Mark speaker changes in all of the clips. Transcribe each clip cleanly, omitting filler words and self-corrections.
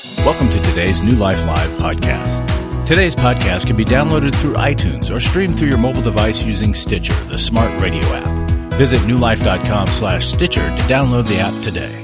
Speaker 1: Welcome to today's New Life Live podcast. Today's podcast can be downloaded through iTunes or streamed through your mobile device using Stitcher, the smart radio app. Visit newlife.com/Stitcher to download the app today.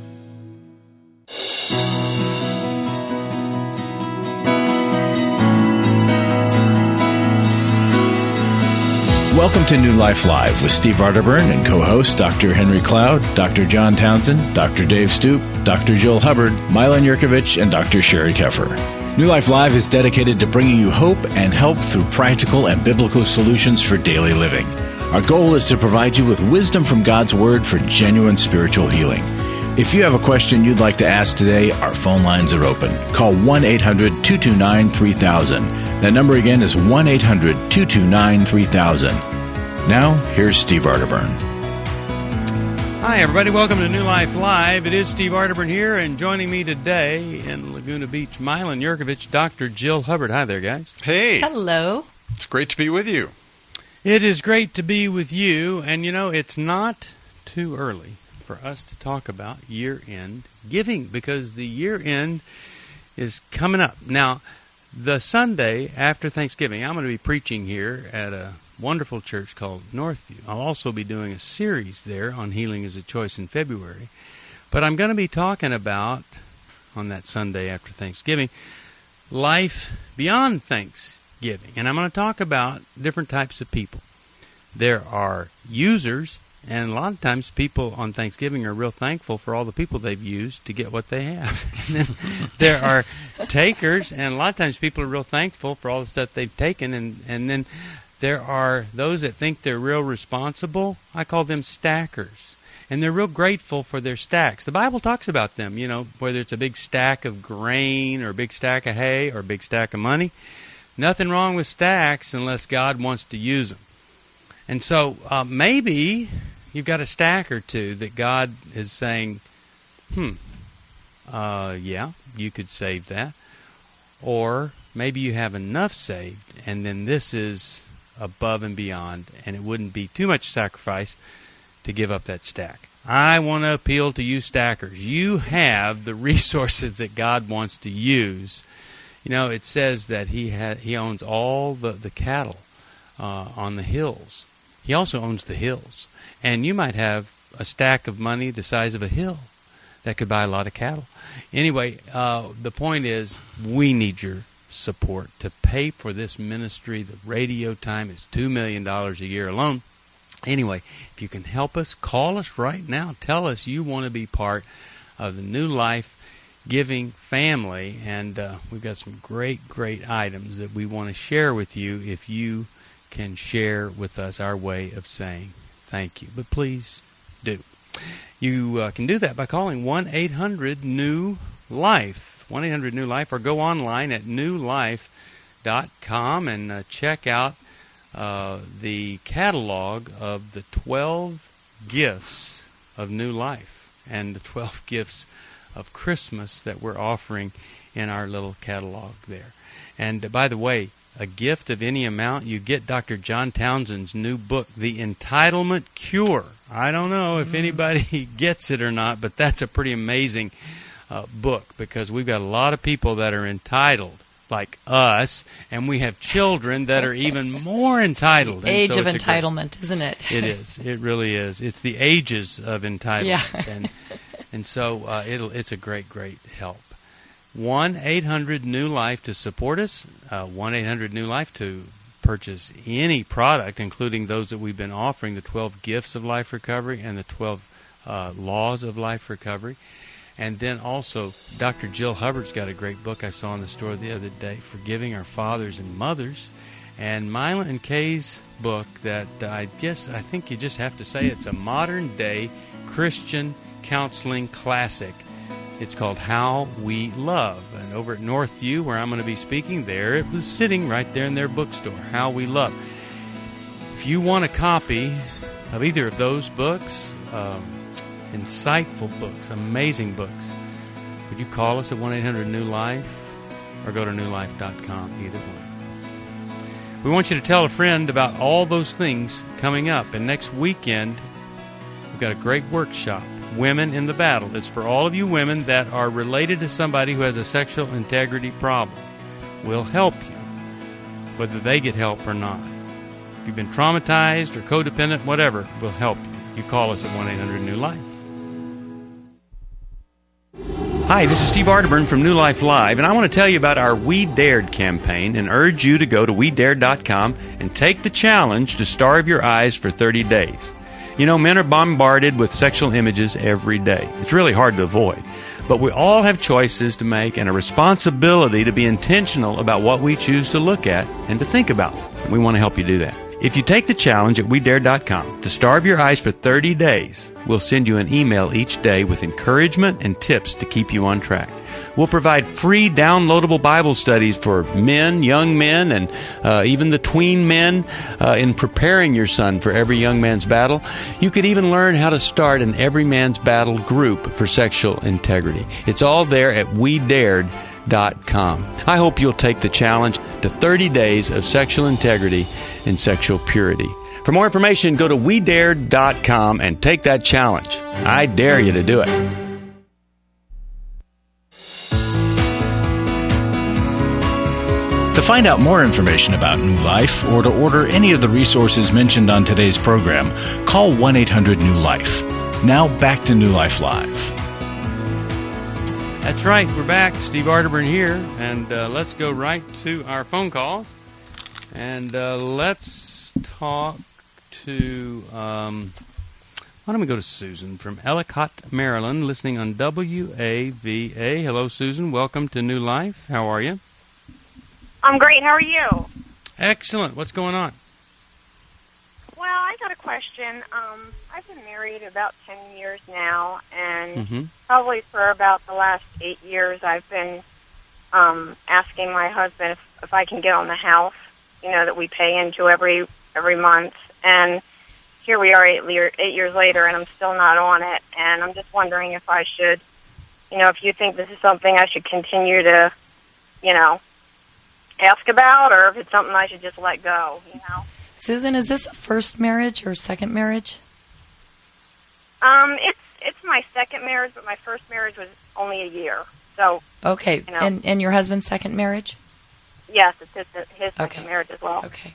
Speaker 1: Welcome to New Life Live with Steve Arterburn and co-host Dr. Henry Cloud, Dr. John Townsend, Dr. Dave Stoop, Dr. Jill Hubbard, Milan Yurkovich, and Dr. Sherry Keffer. New Life Live is dedicated to bringing you hope and help through practical and biblical solutions for daily living. Our goal is to provide you with wisdom from God's Word for genuine spiritual healing. If you have a question you'd like to ask today, our phone lines are open. Call 1-800-229-3000. That number again is 1-800-229-3000. Now, here's Steve Arterburn.
Speaker 2: Hi, everybody. Welcome to New Life Live. It is Steve Arterburn here, and joining me today in Laguna Beach, Milan Yurkovich, Dr. Jill Hubbard. Hi there, guys.
Speaker 3: Hey.
Speaker 4: Hello.
Speaker 3: It's great to be with you.
Speaker 2: It is great to be with you, and you know, it's not too early for us to talk about year-end giving, because the year-end is coming up. Now, the Sunday after Thanksgiving, I'm going to be preaching here at a wonderful church called Northview. I'll also be doing a series there on Healing as a Choice in February. But I'm going to be talking about, on that Sunday after Thanksgiving, life beyond Thanksgiving. And I'm going to talk about different types of people. There are users, and a lot of times people on Thanksgiving are real thankful for all the people they've used to get what they have. And then there are takers, and a lot of times people are real thankful for all the stuff they've taken. And then there are those that think they're real responsible. I call them stackers. And they're real grateful for their stacks. The Bible talks about them, you know, whether it's a big stack of grain or a big stack of hay or a big stack of money. Nothing wrong with stacks unless God wants to use them. And so maybe you've got a stack or two that God is saying, yeah, you could save that. Or maybe you have enough saved, and then this is above and beyond, and it wouldn't be too much sacrifice to give up that stack. I want to appeal to you stackers. You have the resources that God wants to use. You know, it says that He owns all the cattle on the hills. He also owns the hills. And you might have a stack of money the size of a hill that could buy a lot of cattle. Anyway, the point is, we need your support to pay for this ministry. The radio time is $2 million a year alone. Anyway, if you can help us, call us right now. Tell us you want to be part of the New Life Giving family. And we've got some great items that we want to share with you if you can share with us our way of saying thank you. But please do. You can do that by calling 1-800-NEW-LIFE, 1-800-NEW-LIFE, or go online at newlife.com and check out the catalog of the 12 gifts of new life and the 12 gifts of Christmas that we're offering in our little catalog there. And by the way, a gift of any amount, you get Dr. John Townsend's new book, The Entitlement Cure. I don't know if anybody gets it or not, but that's a pretty amazing book, because we've got a lot of people that are entitled, like us, and we have children that are even more entitled.
Speaker 4: The age of entitlement, isn't it?
Speaker 2: It is. It really is. It's the ages of entitlement. Yeah. and so it's a great help. 1-800-NEW-LIFE to support us, 1-800-NEW-LIFE to purchase any product, including those that we've been offering, the 12 Gifts of Life Recovery and the 12 Laws of Life Recovery. And then also, Dr. Jill Hubbard's got a great book I saw in the store the other day, Forgiving Our Fathers and Mothers, and Milan and Kay's book that I think you just have to say it's a modern-day Christian counseling classic. It's called How We Love. And over at Northview, where I'm going to be speaking there, it was sitting right there in their bookstore, How We Love. If you want a copy of either of those books, insightful books, amazing books, would you call us at 1-800-NEW-LIFE or go to newlife.com, either one. We want you to tell a friend about all those things coming up. And next weekend, we've got a great workshop women in the battle. It's for all of you women that are related to somebody who has a sexual integrity problem. We'll help you, whether they get help or not. If you've been traumatized or codependent, whatever, we'll help you. You call us at 1-800-NEW-LIFE. Hi, this is Steve Arterburn from New Life Live, and I want to tell you about our We Dared campaign and urge you to go to WeDared.com and take the challenge to starve your eyes for 30 days. You know, men are bombarded with sexual images every day. It's really hard to avoid. But we all have choices to make and a responsibility to be intentional about what we choose to look at and to think about. We want to help you do that. If you take the challenge at WeDare.com to starve your eyes for 30 days, we'll send you an email each day with encouragement and tips to keep you on track. We'll provide free downloadable Bible studies for men, young men, and even the tween men in preparing your son for every young man's battle. You could even learn how to start an Every Man's Battle group for sexual integrity. It's all there at WeDared.com. I hope you'll take the challenge to 30 days of sexual integrity and sexual purity. For more information, go to WeDared.com and take that challenge. I dare you to do it.
Speaker 1: To find out more information about New Life or to order any of the resources mentioned on today's program, call 1-800-NEW-LIFE. Now back to New Life Live.
Speaker 2: That's right, we're back. Steve Arterburn here, and let's go right to our phone calls. And let's talk to, why don't we go to Susan from Ellicott, Maryland, listening on WAVA. Hello, Susan. Welcome to New Life. How are you?
Speaker 3: I'm great. How are you?
Speaker 2: Excellent. What's going on?
Speaker 3: Well, I got a question. I've been married about 10 years now, and probably for about the last 8 years, I've been asking my husband if I can get on the house, you know, that we pay into every month. And here we are 8 years later, and I'm still not on it. And I'm just wondering if I should, you know, if you think this is something I should continue to, you know, ask about, or if it's something I should just let go, you know.
Speaker 4: Susan, is this a first marriage or second marriage?
Speaker 3: It's my second marriage, but my first marriage was only a year. So
Speaker 4: okay,
Speaker 3: you know.
Speaker 4: And your husband's second marriage?
Speaker 3: Yes, it's his second marriage as well.
Speaker 4: Okay.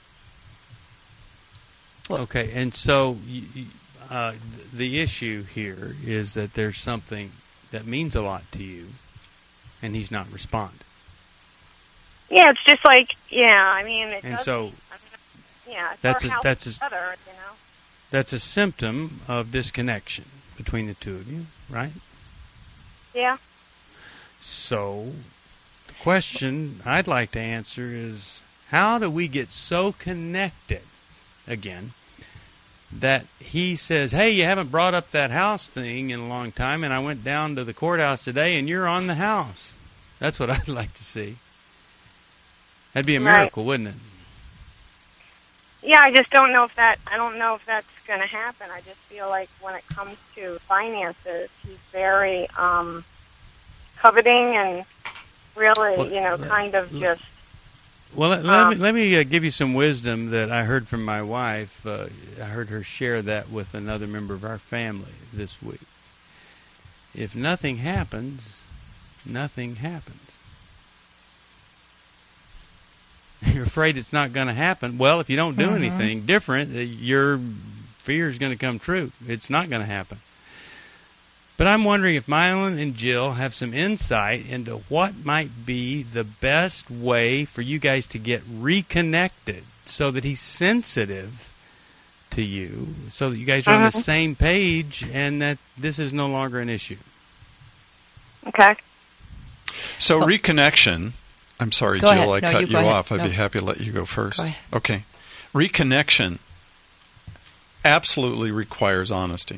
Speaker 2: Okay, and so the issue here is that there's something that means a lot to you, and he's not responding.
Speaker 3: Yeah, it's just like, I mean, it
Speaker 2: and
Speaker 3: doesn't,
Speaker 2: so
Speaker 3: I mean, it's
Speaker 2: that's
Speaker 3: our house together, you know.
Speaker 2: That's a symptom of disconnection between the two of you, right?
Speaker 3: Yeah.
Speaker 2: So the question I'd like to answer is, how do we get so connected again that he says, hey, you haven't brought up that house thing in a long time, and I went down to the courthouse today, and you're on the house? That's what I'd like to see. That'd be a miracle, wouldn't it?
Speaker 3: Yeah, I just don't know if that's going to happen. I just feel like when it comes to finances, he's very coveting and really, kind of just...
Speaker 2: Well, let me give you some wisdom that I heard from my wife. I heard her share that with another member of our family this week. If nothing happens, nothing happens. You're afraid it's not going to happen. Well, if you don't do anything different, your fear is going to come true. It's not going to happen. But I'm wondering if Mylon and Jill have some insight into what might be the best way for you guys to get reconnected so that he's sensitive to you, so that you guys are on the same page and that this is no longer an issue.
Speaker 3: Okay.
Speaker 5: So reconnection... I'm sorry,
Speaker 4: go
Speaker 5: Jill,
Speaker 4: ahead.
Speaker 5: I cut you off. I'd
Speaker 4: No.
Speaker 5: be happy to let you go first.
Speaker 4: Go ahead.
Speaker 5: Okay. Reconnection absolutely requires honesty.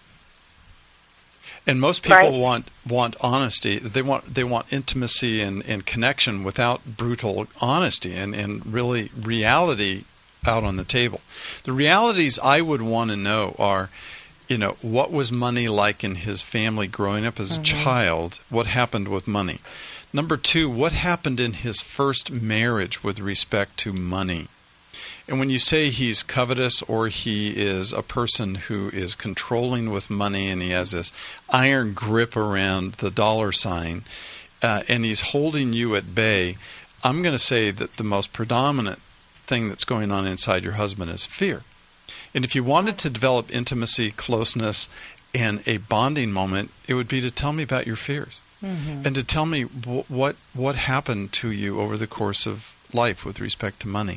Speaker 5: And most people want honesty. They want intimacy and connection without brutal honesty and really reality out on the table. The realities I would want to know are, what was money like in his family growing up as a child? What happened with money? Number 2, what happened in his first marriage with respect to money? And when you say he's covetous or he is a person who is controlling with money and he has this iron grip around the dollar sign and he's holding you at bay, I'm going to say that the most predominant thing that's going on inside your husband is fear. And if you wanted to develop intimacy, closeness, and a bonding moment, it would be to tell me about your fears. Mm-hmm. And to tell me what happened to you over the course of life with respect to money.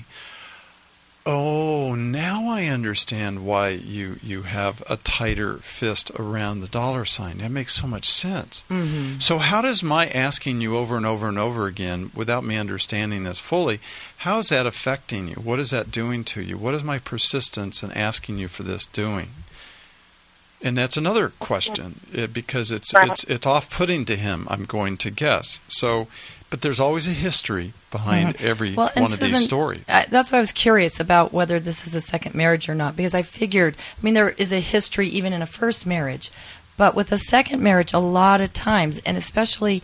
Speaker 5: Oh, now I understand why you have a tighter fist around the dollar sign. That makes so much sense. Mm-hmm. So how does my asking you over and over and over again, without me understanding this fully, how is that affecting you? What is that doing to you? What is my persistence in asking you for this doing? And that's another question, because it's off-putting to him, I'm going to guess. So, but there's always a history behind every one of these stories.
Speaker 4: That's why I was curious about whether this is a second marriage or not, because I figured, there is a history even in a first marriage, but with a second marriage, a lot of times, and especially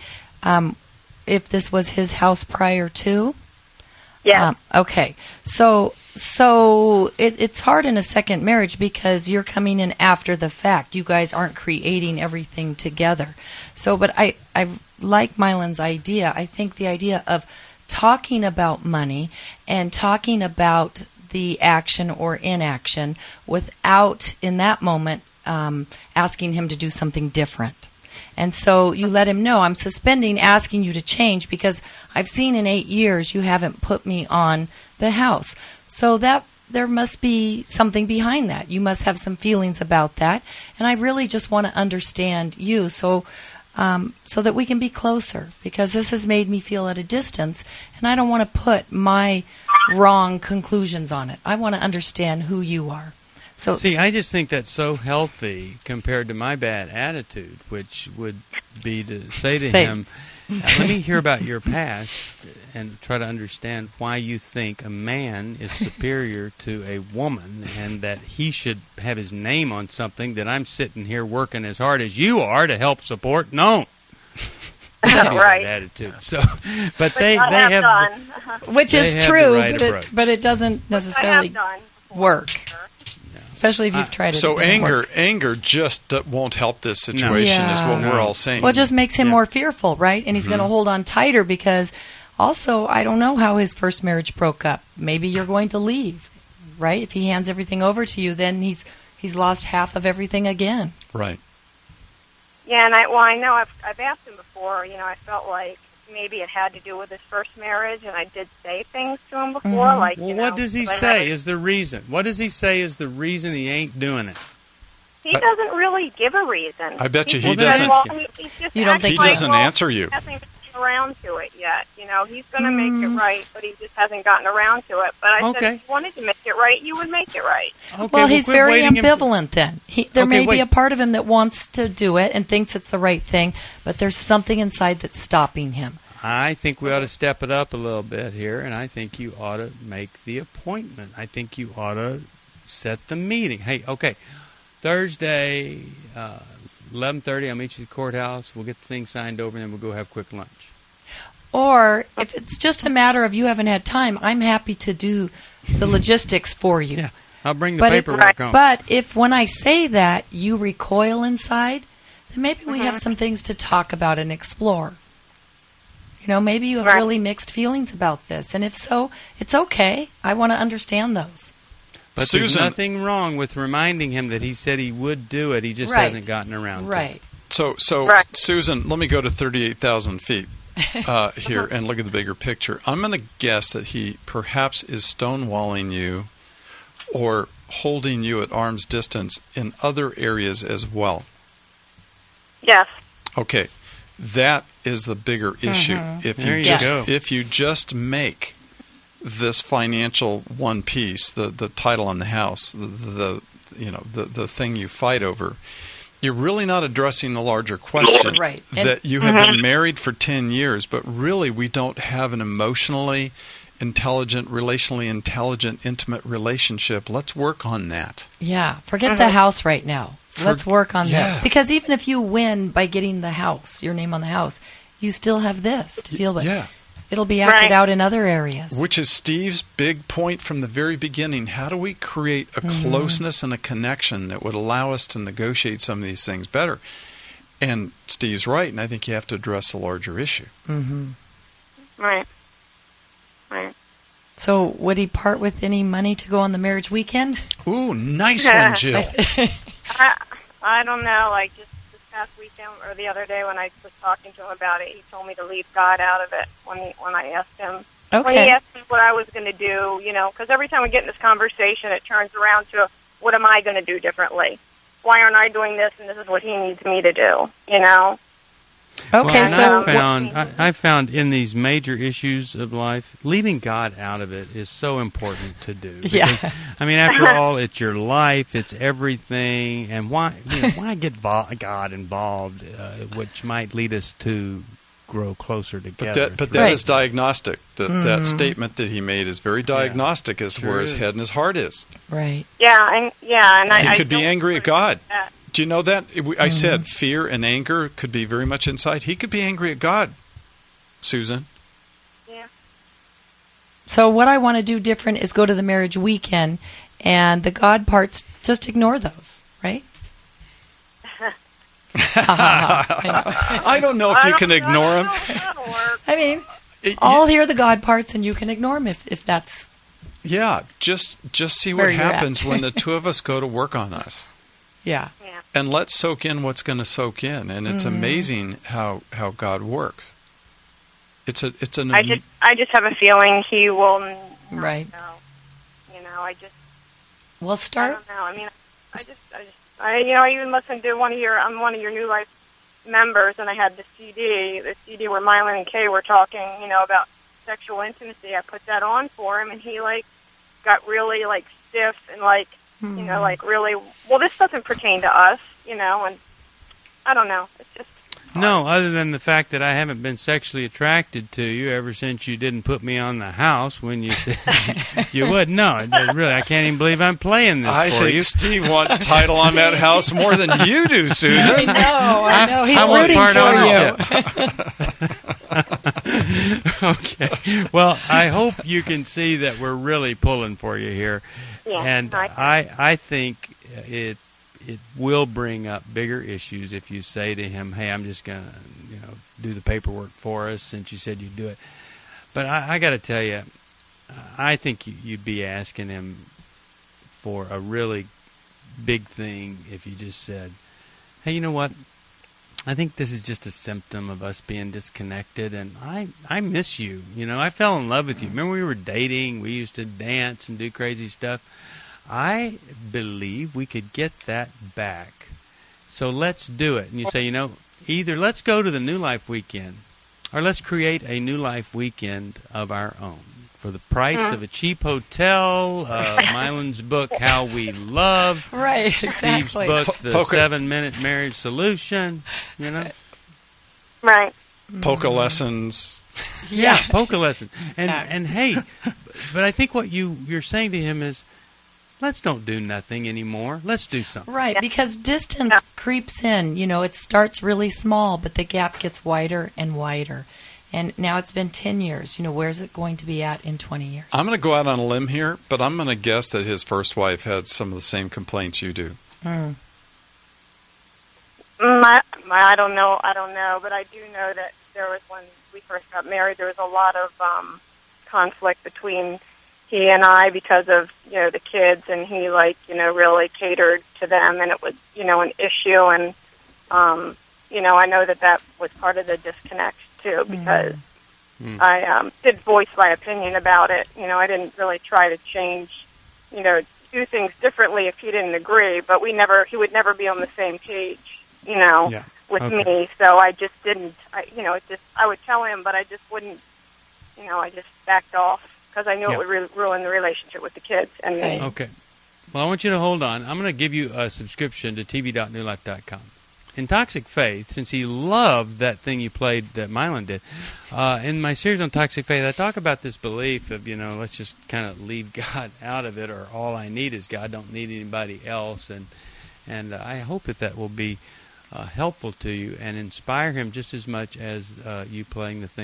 Speaker 4: if this was his house prior to.
Speaker 3: Yeah.
Speaker 4: Okay. So it's hard in a second marriage because you're coming in after the fact. You guys aren't creating everything together. So, but I like Mylan's idea. I think the idea of talking about money and talking about the action or inaction without, in that moment, asking him to do something different. And so you let him know, I'm suspending asking you to change because I've seen in 8 years you haven't put me on the house. So that there must be something behind that. You must have some feelings about that. And I really just want to understand you so that we can be closer, because this has made me feel at a distance, and I don't want to put my wrong conclusions on it. I want to understand who you are. So,
Speaker 2: see, I just think that's so healthy compared to my bad attitude, which would be to say to him, let me hear about your past and try to understand why you think a man is superior to a woman and that he should have his name on something that I'm sitting here working as hard as you are to help support. No.
Speaker 3: Right.
Speaker 2: Attitude. So, but they have,
Speaker 4: which is true, but it doesn't necessarily work. Especially if you've tried it.
Speaker 5: So anger just won't help this situation, is what we're all saying.
Speaker 4: Well, it just makes him more fearful, right? And he's going to hold on tighter because also, I don't know how his first marriage broke up. Maybe you're going to leave, right? If he hands everything over to you, then he's lost half of everything again.
Speaker 5: Right.
Speaker 3: Yeah, and I know I've asked him before. I felt like maybe it had to do with his first marriage, and I did say things to him before, like,
Speaker 2: what does he say is the reason? What does he say is the reason he ain't doing it?
Speaker 3: He doesn't really give a reason.
Speaker 5: I bet you he doesn't.
Speaker 4: You don't think
Speaker 5: he doesn't answer you?
Speaker 3: He hasn't gotten around to it yet. He's going to make it right, but he just hasn't gotten around to it. But I said if you wanted to make it right, you would make it right.
Speaker 4: Okay, well, he's very ambivalent then. There may be a part of him that wants to do it and thinks it's the right thing, but there's something inside that's stopping him.
Speaker 2: I think we ought to step it up a little bit here, and I think you ought to make the appointment. I think you ought to set the meeting. Hey, okay, Thursday, 11:30, I'll meet you at the courthouse. We'll get the thing signed over, and then we'll go have quick lunch.
Speaker 4: Or if it's just a matter of you haven't had time, I'm happy to do the logistics for you.
Speaker 2: Yeah, I'll bring the paperwork home.
Speaker 4: But if when I say that, you recoil inside, then maybe we have some things to talk about and explore. Maybe you have really mixed feelings about this. And if so, it's okay. I want to understand those.
Speaker 2: But there's nothing wrong with reminding him that he said he would do it. He just hasn't gotten around to it.
Speaker 5: So Susan, let me go to 38,000 feet here and look at the bigger picture. I'm going to guess that he perhaps is stonewalling you or holding you at arm's distance in other areas as well.
Speaker 3: Yes.
Speaker 5: Okay. That is the bigger issue. If you just make this financial one piece, the title on the house, the thing you fight over, you're really not addressing the larger question that you have been married for 10 years, but really we don't have an emotionally intelligent, relationally intelligent, intimate relationship. Let's work on that.
Speaker 4: Yeah, forget the house right now. Let's work on this. Because even if you win by getting the house, your name on the house, you still have this to deal with.
Speaker 5: Yeah.
Speaker 4: It'll be acted
Speaker 3: Right.
Speaker 4: out in other areas.
Speaker 5: Which is Steve's big point from the very beginning. How do we create a closeness and a connection that would allow us to negotiate some of these things better? And Steve's right, and I think you have to address the larger issue.
Speaker 3: Right. Right.
Speaker 4: So would he part with any money to go on the marriage weekend?
Speaker 5: Ooh, nice one, Jill.
Speaker 3: I don't know. Like just this past weekend or the other day when I was talking to him about it, he told me to leave God out of it when I asked him. When he
Speaker 4: Okay.
Speaker 3: asked me what I was going to do, because every time we get in this conversation, it turns around to what am I going to do differently? Why aren't I doing this? And this is what he needs me to do.
Speaker 4: Okay,
Speaker 2: Well,
Speaker 4: so
Speaker 2: I found in these major issues of life, leaving God out of it is so important to do. Because,
Speaker 4: Yeah.
Speaker 2: I mean, after all, it's your life, it's everything, and why get God involved, which might lead us to grow closer together.
Speaker 5: But that
Speaker 4: Right.
Speaker 5: is diagnostic. That statement that he made is very diagnostic as to
Speaker 2: Sure
Speaker 5: where his
Speaker 2: is.
Speaker 5: head and his heart is.
Speaker 4: right.
Speaker 3: And
Speaker 5: He
Speaker 3: I
Speaker 5: could be
Speaker 3: don't
Speaker 5: angry at God.
Speaker 3: that.
Speaker 5: Do you know that? I said fear and anger could be very much inside. He could be angry at God, Susan.
Speaker 3: Yeah.
Speaker 4: So what I want to do different is go to the marriage weekend, and the God parts, just ignore those, right?
Speaker 5: I don't know if you can ignore him.
Speaker 3: That'll work.
Speaker 4: I mean,
Speaker 5: It-
Speaker 4: I'll hear the God parts, and you can ignore them if that's
Speaker 5: Yeah, just see
Speaker 4: Where
Speaker 5: what
Speaker 4: you're at.
Speaker 5: happens when the two of us go to work on us.
Speaker 4: yeah.
Speaker 3: Yeah.
Speaker 5: And let's soak in what's going to soak in. And it's amazing how God works. It's an
Speaker 3: I just have a feeling he will. Not
Speaker 4: Right.
Speaker 3: know. I just.
Speaker 4: Well,
Speaker 3: I
Speaker 4: start.
Speaker 3: don't know. I mean, I even listened to one of your New Life members, and I had the CD where Mylan and Kay were talking, about sexual intimacy. I put that on for him, and he got really stiff and really. Well, this doesn't pertain to us, and I don't know. It's just.
Speaker 2: No, other than the fact that I haven't been sexually attracted to you ever since you didn't put me on the house when you said you would. No, really, I can't even believe I'm playing this
Speaker 5: I
Speaker 2: for
Speaker 5: think
Speaker 2: you.
Speaker 5: Steve wants title on that house more than you do, Susan.
Speaker 4: I know. He's
Speaker 2: I want
Speaker 4: rooting
Speaker 2: part
Speaker 4: for you.
Speaker 2: ownership. Okay. Well, I hope you can see that we're really pulling for you here.
Speaker 3: Yeah,
Speaker 2: And I think it will bring up bigger issues if you say to him, "Hey, I'm just going to, do the paperwork for us since you said you'd do it." But I got to tell you, I think you'd be asking him for a really big thing if you just said, "Hey, you know what? I think this is just a symptom of us being disconnected, and I miss you. I fell in love with you. Remember we were dating? We used to dance and do crazy stuff. I believe we could get that back. So let's do it." And you say, either let's go to the New Life weekend, or let's create a New Life weekend of our own for the price of a cheap hotel. Mylan's book, How We Love.
Speaker 4: Right,
Speaker 2: Steve's
Speaker 4: exactly.
Speaker 2: book, The
Speaker 5: Poker.
Speaker 2: 7-Minute Marriage Solution.
Speaker 3: Right.
Speaker 5: Polka lessons.
Speaker 2: Yeah, polka lesson.
Speaker 4: Exactly.
Speaker 2: And hey, but I think what you're saying to him is, let's don't do nothing anymore. Let's do something.
Speaker 4: Right, because distance creeps in. It starts really small, but the gap gets wider and wider. And now it's been 10 years. Where's it going to be at in 20 years?
Speaker 5: I'm going to go out on a limb here, but I'm going to guess that his first wife had some of the same complaints you do.
Speaker 3: I don't know, but I do know that there was when we first got married, there was a lot of conflict between he and I because of the kids, and he really catered to them, and it was an issue, and I know that was part of the disconnect too, because I did voice my opinion about it. I didn't really try to change, do things differently if he didn't agree, but he would never be on the same page, with me. So I just didn't, I would tell him, but I just wouldn't, I just backed off because I knew it would ruin the relationship with the kids and me.
Speaker 2: Okay. Well, I want you to hold on. I'm going to give you a subscription to tv.newlife.com. In Toxic Faith, since he loved that thing you played that Mylan did, in my series on Toxic Faith, I talk about this belief of, let's just kind of leave God out of it, or all I need is God, don't need anybody else. And I hope that will be helpful to you and inspire him just as much as you playing the thing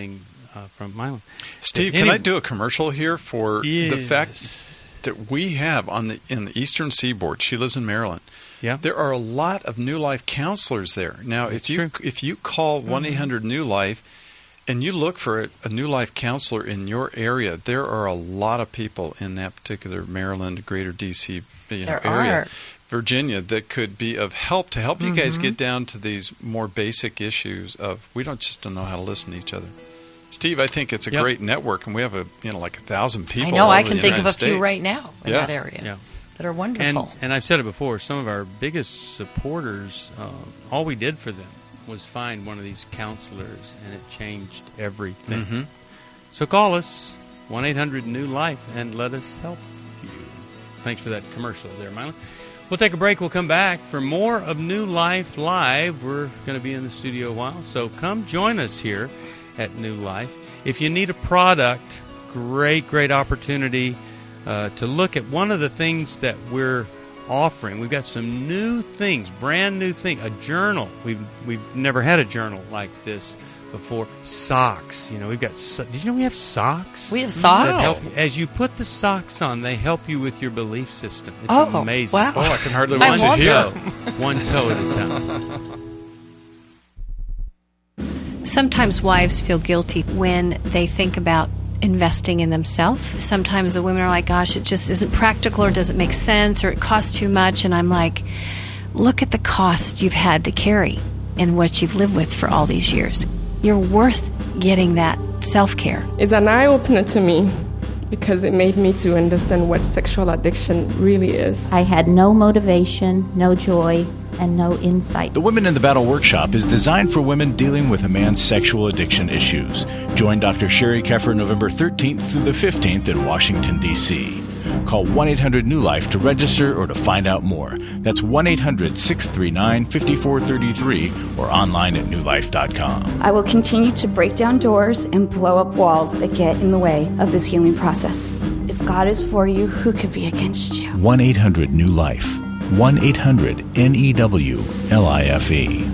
Speaker 2: from Milan.
Speaker 5: Steve, can I do a commercial here for the fact that we have in the Eastern Seaboard? She lives in Maryland.
Speaker 2: Yeah.
Speaker 5: There are a lot of New Life counselors there. Now, if you call 1-800-NEW LIFE and you look for a New Life counselor in your area, there are a lot of people in that particular Maryland, greater D.C. area, Virginia, that could be of help to help you guys get down to these more basic issues of we don't know how to listen to each other. Steve, I think it's a great network, and we have like 1,000 people.
Speaker 4: I know.
Speaker 5: All
Speaker 4: I
Speaker 5: over
Speaker 4: can
Speaker 5: the
Speaker 4: think
Speaker 5: United
Speaker 4: of a
Speaker 5: States.
Speaker 4: few right now in that area that are wonderful.
Speaker 2: And I've said it before. Some of our biggest supporters, all we did for them was find one of these counselors, and it changed everything.
Speaker 5: Mm-hmm.
Speaker 2: So call us 1-800-NEW-LIFE and let us help you. Thanks for that commercial there, Milo. We'll take a break. We'll come back for more of New Life Live. We're going to be in the studio a while, so come join us here at New Life. If you need a product, great opportunity to look at one of the things that we're offering. We've got some new things, brand new thing, a journal. We've never had a journal like this before. Socks. We've got. Did you know we have socks?
Speaker 4: We have socks.
Speaker 2: As you put the socks on, they help you with your belief system. It's amazing.
Speaker 4: Wow.
Speaker 5: Oh, I can hardly wait to hear.
Speaker 2: One toe at a time.
Speaker 6: Sometimes wives feel guilty when they think about investing in themselves. Sometimes the women are like, gosh, it just isn't practical or doesn't make sense or it costs too much. And I'm like, look at the cost you've had to carry and what you've lived with for all these years. You're worth getting that self-care.
Speaker 7: It's an eye-opener to me because it made me to understand what sexual addiction really is.
Speaker 8: I had no motivation, no joy, and no insight.
Speaker 1: The Women in the Battle Workshop is designed for women dealing with a man's sexual addiction issues. Join Dr. Sherry Keffer November 13th through the 15th in Washington, D.C. Call 1-800-NEW-LIFE to register or to find out more. That's 1-800-639-5433 or online at newlife.com.
Speaker 9: I will continue to break down doors and blow up walls that get in the way of this healing process. If God is for you, who could be against you?
Speaker 1: 1-800-NEW-LIFE. 1-800-NEWLIFE.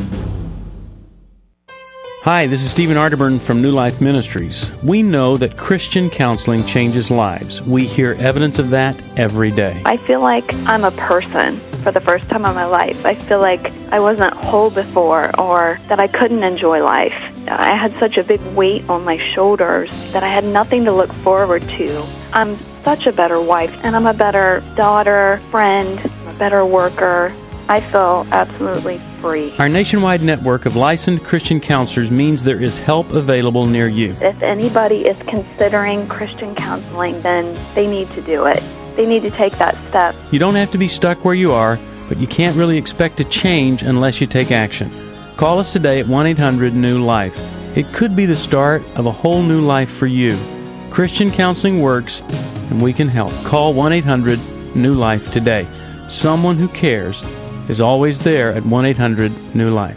Speaker 2: Hi, this is Stephen Arterburn from New Life Ministries. We know that Christian counseling changes lives. We hear evidence of that every day.
Speaker 10: I feel like I'm a person for the first time in my life. I feel like I wasn't whole before or that I couldn't enjoy life. I had such a big weight on my shoulders that I had nothing to look forward to. I'm such a better wife, and I'm a better daughter, friend, a better worker. I feel absolutely free.
Speaker 2: Our nationwide network of licensed Christian counselors means there is help available near you.
Speaker 10: If anybody is considering Christian counseling, then they need to do it. They need to take that step.
Speaker 2: You don't have to be stuck where you are, but you can't really expect to change unless you take action. Call us today at 1-800-NEW-LIFE. It could be the start of a whole new life for you. Christian counseling works, and we can help. Call 1-800-NEW-LIFE today. Someone who cares is always there at 1-800-NEW-LIFE.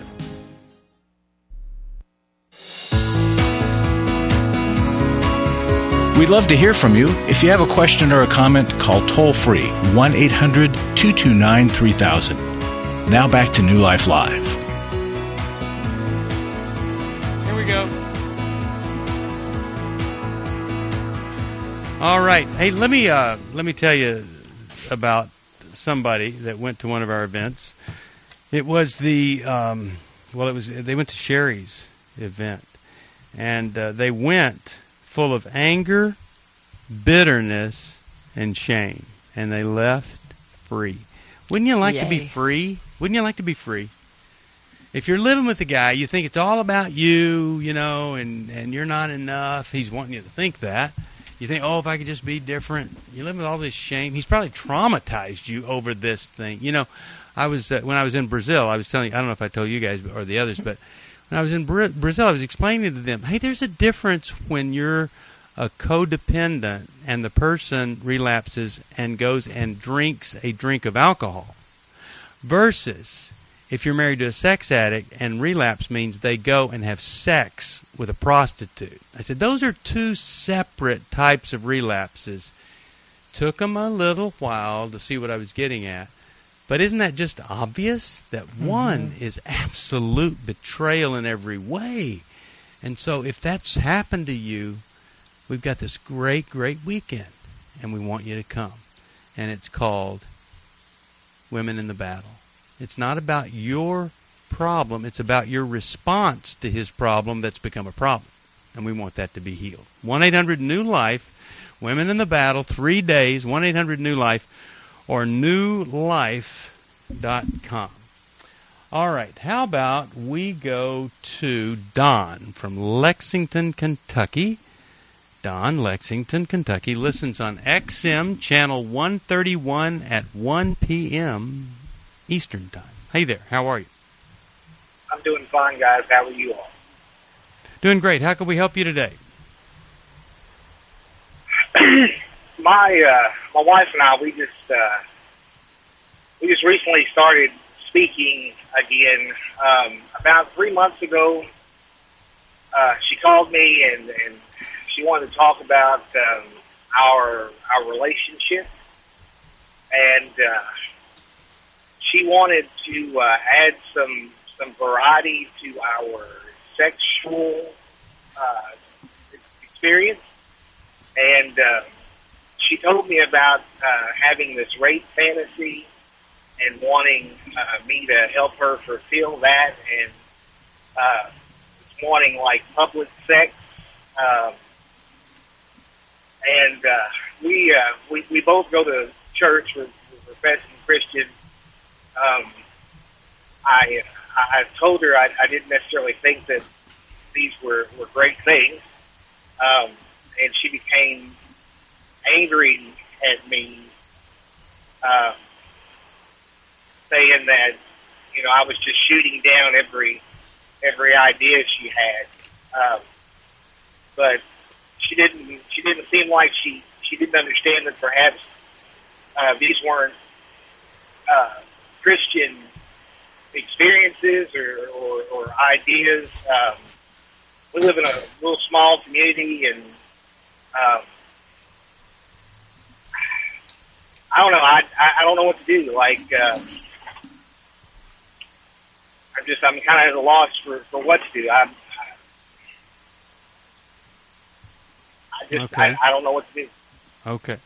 Speaker 1: We'd love to hear from you. If you have a question or a comment, call toll-free 1-800-229-3000. Now back to New Life Live.
Speaker 2: Here we go. All right. Hey, let me tell you about somebody that went to one of our events. It was they went to Sherry's event, and they went full of anger, bitterness, and shame, and they left free. Wouldn't you like to be free? Wouldn't you like to be free? If you're living with a guy, you think it's all about you, and you're not enough. He's wanting you to think that. You think, if I could just be different. You live with all this shame. He's probably traumatized you over this thing. I was when I was in Brazil, I was telling you, I don't know if I told you guys or the others, but when I was in Brazil, I was explaining to them, hey, there's a difference when you're a codependent and the person relapses and goes and drinks a drink of alcohol versus if you're married to a sex addict and relapse means they go and have sex with a prostitute. I said, those are two separate types of relapses. Took them a little while to see what I was getting at. But isn't that just obvious that one is absolute betrayal in every way? And so if that's happened to you, we've got this great, great weekend, and we want you to come. And it's called Women in the Battle. It's not about your problem. It's about your response to his problem that's become a problem. And we want that to be healed. 1-800-NEW-LIFE, Women in the Battle, 3 days, 1-800-NEW-LIFE, or newlife.com. All right, how about we go to Don from Lexington, Kentucky. Don, Lexington, Kentucky, listens on XM Channel 131 at 1 p.m. Eastern Time. Hey there, how are you?
Speaker 11: I'm doing fine, guys. How are you all?
Speaker 2: Doing great. How can we help you today?
Speaker 11: My wife and I, we just recently started speaking again. About 3 months ago, she called me and she wanted to talk about our relationship, and she wanted to add some variety to our sexual experience, and she told me about having this rape fantasy and wanting me to help her fulfill that, and wanting like public sex, and we both go to church. We're professing Christian. I told her I didn't necessarily think that these were great things, and she became angry at me, saying that I was just shooting down every idea she had, but she didn't seem like she didn't understand that perhaps these weren't Christian experiences or ideas. We live in a little small community, and I don't know. I don't know what to do. Like, I'm kind of at a loss for what to do. I don't know what to do.
Speaker 2: Okay.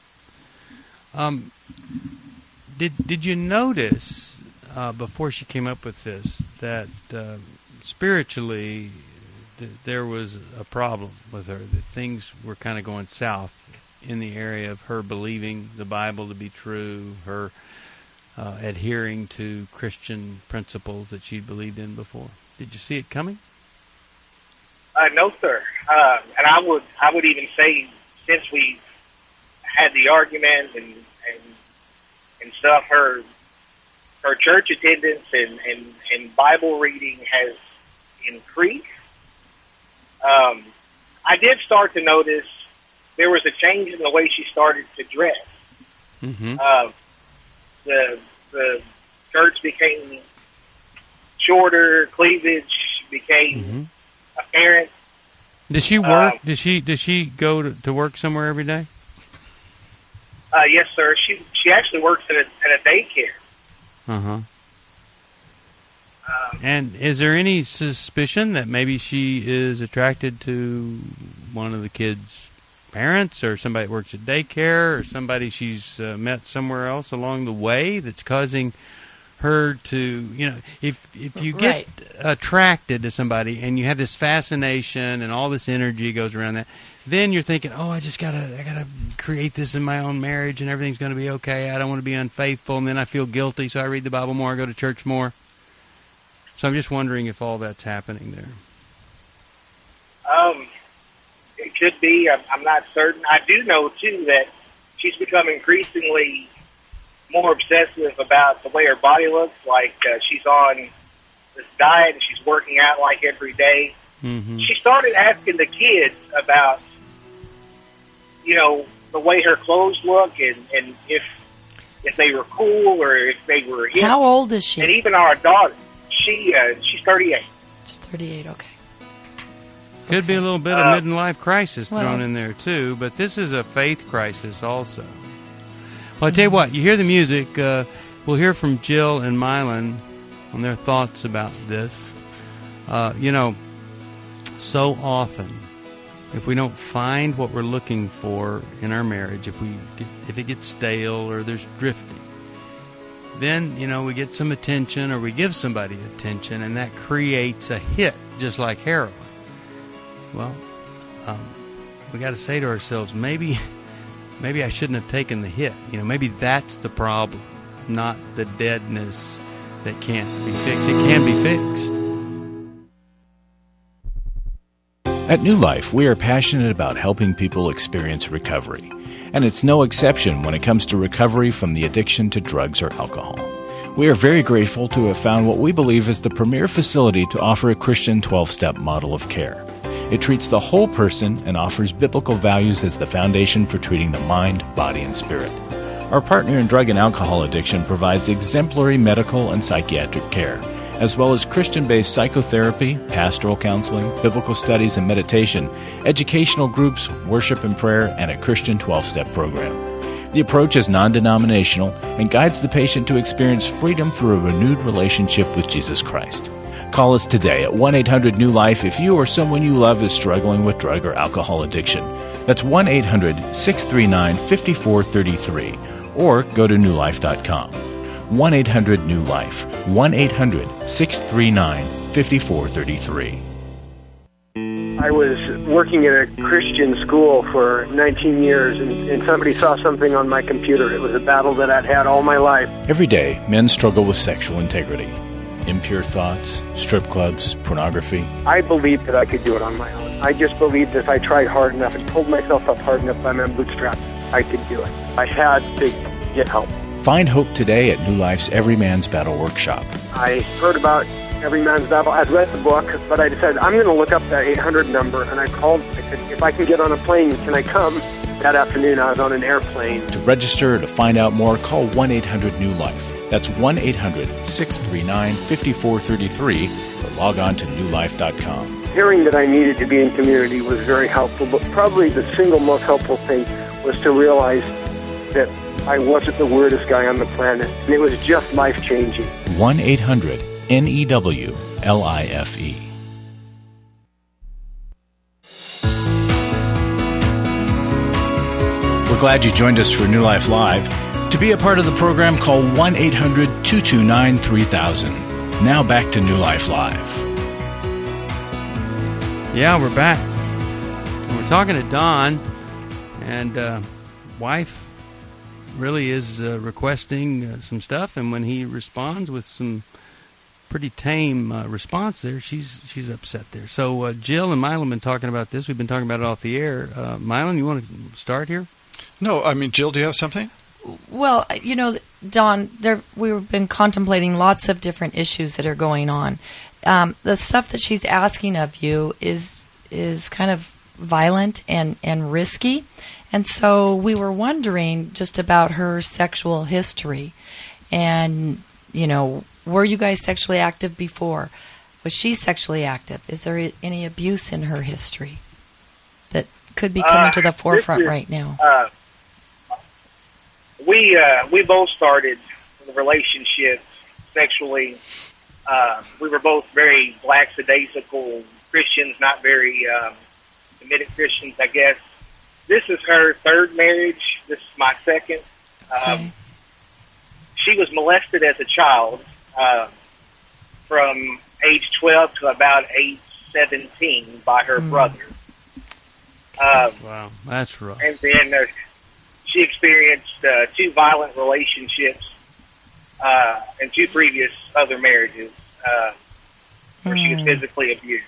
Speaker 2: Did you notice before she came up with this that spiritually there was a problem with her, that things were kind of going south in the area of her believing the Bible to be true, her adhering to Christian principles that she'd believed in before? Did you see it coming?
Speaker 11: No, sir. And I would even say, since we had the argument and stuff, her church attendance and Bible reading has increased. I did start to notice there was a change in the way she started to dress.
Speaker 2: Mm-hmm.
Speaker 11: The skirts became shorter, cleavage became apparent.
Speaker 2: Does she work? Does she go to work somewhere every day?
Speaker 11: Yes, sir. She actually works at a daycare.
Speaker 2: Uh-huh. And is there any suspicion that maybe she is attracted to one of the kids' parents, or somebody that works at daycare, or somebody she's met somewhere else along the way that's causing her to, if you get attracted to somebody and you have this fascination and all this energy goes around that, then you're thinking, I gotta create this in my own marriage and everything's going to be okay. I don't want to be unfaithful, and then I feel guilty, so I read the Bible more, I go to church more. So I'm just wondering if all that's happening there.
Speaker 11: It could be. I'm not certain. I do know, too, that she's become increasingly more obsessive about the way her body looks. Like, she's on this diet and she's working out like every day.
Speaker 2: Mm-hmm.
Speaker 11: She started asking the kids about, the way her clothes look and if they were cool or if they were hip.
Speaker 4: How old is she?
Speaker 11: And even our daughter, she's 38.
Speaker 4: She's 38, okay.
Speaker 2: Could be a little bit of midlife crisis thrown in there, too, but this is a faith crisis also. Well, I tell you what, you hear the music. We'll hear from Jill and Mylan on their thoughts about this. so often, if we don't find what we're looking for in our marriage, if it gets stale or there's drifting, then, we get some attention or we give somebody attention, and that creates a hit, just like heroin. Well, we got to say to ourselves, maybe I shouldn't have taken the hit. Maybe that's the problem, not the deadness that can't be fixed. It can be fixed.
Speaker 1: At New Life, we are passionate about helping people experience recovery. And it's no exception when it comes to recovery from the addiction to drugs or alcohol. We are very grateful to have found what we believe is the premier facility to offer a Christian 12-step model of care. It treats the whole person and offers biblical values as the foundation for treating the mind, body, and spirit. Our partner in drug and alcohol addiction provides exemplary medical and psychiatric care, as well as Christian-based psychotherapy, pastoral counseling, biblical studies and meditation, educational groups, worship and prayer, and a Christian 12-step program. The approach is non-denominational and guides the patient to experience freedom through a renewed relationship with Jesus Christ. Call us today at 1-800-NEW-LIFE if you or someone you love is struggling with drug or alcohol addiction. That's 1-800-639-5433, or go to newlife.com. 1-800-NEW-LIFE, 1-800-639-5433.
Speaker 12: I was working at a Christian school for 19 years, and somebody saw something on my computer. It was a battle that I'd had all my life.
Speaker 1: Every day, men struggle with sexual integrity. Impure thoughts, strip clubs, pornography.
Speaker 12: I believed that I could do it on my own. I just believed that if I tried hard enough and pulled myself up hard enough by my bootstraps, I could do it. I had to get help.
Speaker 1: Find hope today at New Life's Every Man's Battle Workshop.
Speaker 12: I heard about Every Man's Battle. I'd read the book, but I decided I'm going to look up that 800 number, and I called. I said, if I can get on a plane, can I come? That afternoon, I was on an airplane.
Speaker 1: To register or to find out more, call 1-800-NEW-LIFE. That's 1-800-639-5433, or log on to newlife.com.
Speaker 12: Hearing that I needed to be in community was very helpful, but probably the single most helpful thing was to realize that I wasn't the weirdest guy on the planet, and it was just life-changing.
Speaker 1: 1-800-NEWLIFE. We're glad you joined us for New Life Live. To be a part of the program, call 1-800-229-3000. Now back to New Life Live.
Speaker 2: Yeah, we're back. We're talking to Don, and wife really is requesting some stuff, and when he responds with some pretty tame response there, she's upset there. So Jill and Mylon have been talking about this. We've been talking about it off the air. Mylon, you want to start here?
Speaker 5: No, I mean, Jill, do you have something?
Speaker 4: Well, Don, we've been contemplating lots of different issues that are going on. The stuff that she's asking of you is kind of violent and risky. And so we were wondering just about her sexual history. And, were you guys sexually active before? Was she sexually active? Is there any abuse in her history that could be coming to the forefront right now?
Speaker 11: We both started the relationship sexually. We were both very lackadaisical Christians, not very committed Christians, I guess. This is her third marriage. This is my second. Okay. She was molested as a child from age 12 to about age 17 by her brother.
Speaker 2: Wow, that's rough.
Speaker 11: And then she experienced 2 violent relationships and 2 previous other marriages where she was physically abused.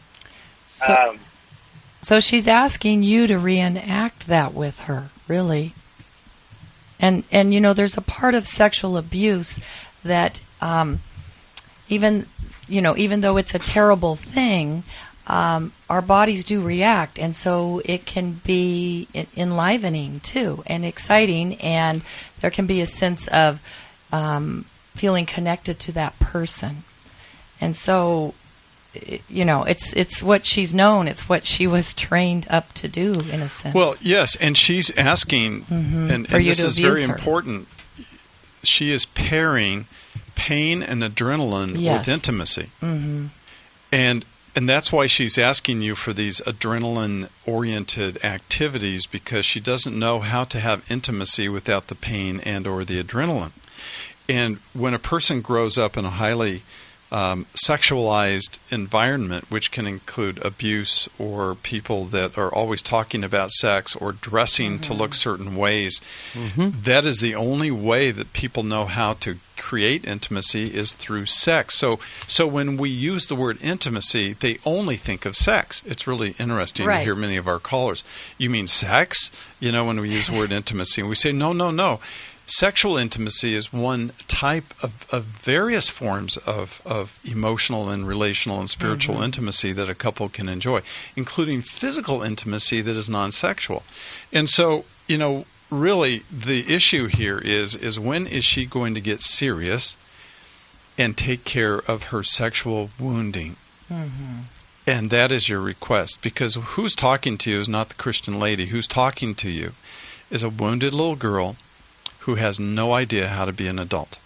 Speaker 4: So she's asking you to reenact that with her, really. And there's a part of sexual abuse that even though it's a terrible thing, our bodies do react, and so it can be enlivening too and exciting, and there can be a sense of feeling connected to that person. And so it's what she's known, it's what she was trained up to do, in a sense.
Speaker 5: Well, yes, and she's asking, and this is very important, she is pairing pain and adrenaline with intimacy. Mm-hmm. And And that's why she's asking you for these adrenaline-oriented activities, because she doesn't know how to have intimacy without the pain and or the adrenaline. And when a person grows up in a highly sexualized environment, which can include abuse or people that are always talking about sex or dressing to look certain ways, that is the only way that people know how to create intimacy is through sex. So when we use the word intimacy, they only think of sex. It's really interesting to hear many of our callers. You mean sex? When we use the word intimacy, and we say, no. Sexual intimacy is one type of various forms of emotional and relational and spiritual intimacy that a couple can enjoy, including physical intimacy that is non-sexual. And so, really the issue here is when is she going to get serious and take care of her sexual wounding? And that is your request, because who's talking to you is not the Christian lady. Who's talking to you is a wounded little girl who has no idea how to be an adult.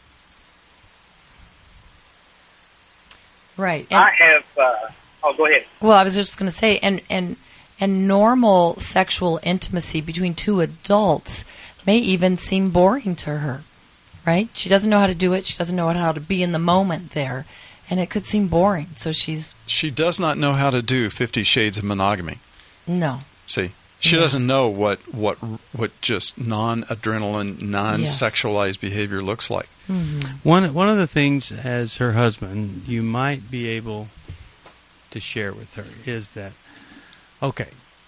Speaker 4: Right.
Speaker 11: I have... go ahead.
Speaker 4: Well, I was just going to say, and normal sexual intimacy between two adults may even seem boring to her, right? She doesn't know how to do it. She doesn't know how to be in the moment there, and it could seem boring. So she does
Speaker 5: not know how to do 50 Shades of Monogamy.
Speaker 4: No.
Speaker 5: See? She doesn't know what just non-adrenaline, non-sexualized behavior looks like.
Speaker 2: One of the things as her husband you might be able to share with her is that, okay,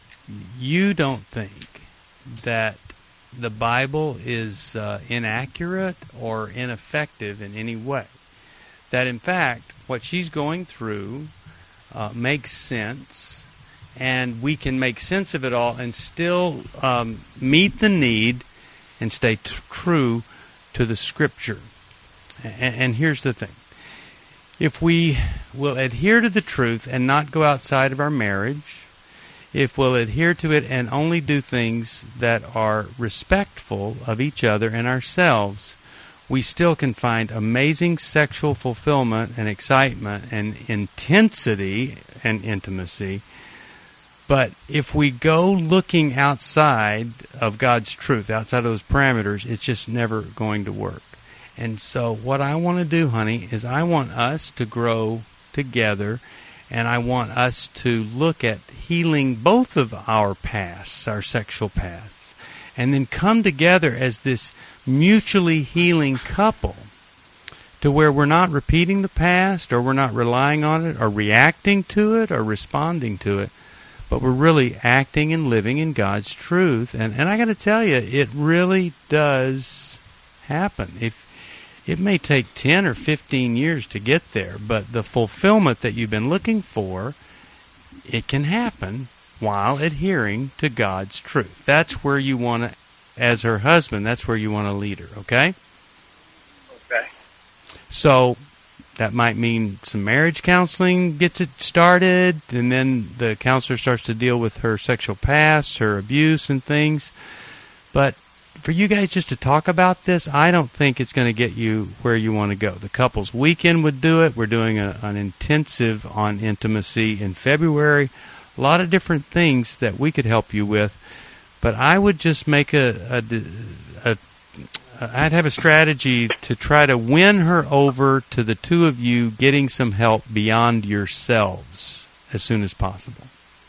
Speaker 2: you don't think that the Bible is inaccurate or ineffective in any way. That in fact, what she's going through makes sense, and we can make sense of it all and still meet the need and stay true to the Scripture. And here's the thing. If we will adhere to the truth and not go outside of our marriage, if we'll adhere to it and only do things that are respectful of each other and ourselves, we still can find amazing sexual fulfillment and excitement and intensity and intimacy. But if we go looking outside of God's truth, outside of those parameters, it's just never going to work. And so what I want to do, honey, is I want us to grow together, and I want us to look at healing both of our pasts, our sexual pasts, and then come together as this mutually healing couple to where we're not repeating the past, or we're not relying on it, or reacting to it, or responding to it, but we're really acting and living in God's truth. And I got to tell you, it really does happen. It may take 10 or 15 years to get there, but the fulfillment that you've been looking for, it can happen while adhering to God's truth. That's where you want to, as her husband, that's where you want to lead her, okay?
Speaker 11: Okay.
Speaker 2: So that might mean some marriage counseling gets it started, and then the counselor starts to deal with her sexual past, her abuse and things. But for you guys just to talk about this, I don't think it's going to get you where you want to go. The couples weekend would do it. We're doing an intensive on intimacy in February. A lot of different things that we could help you with. But I would just make I'd have a strategy to try to win her over to the two of you getting some help beyond yourselves as soon as possible.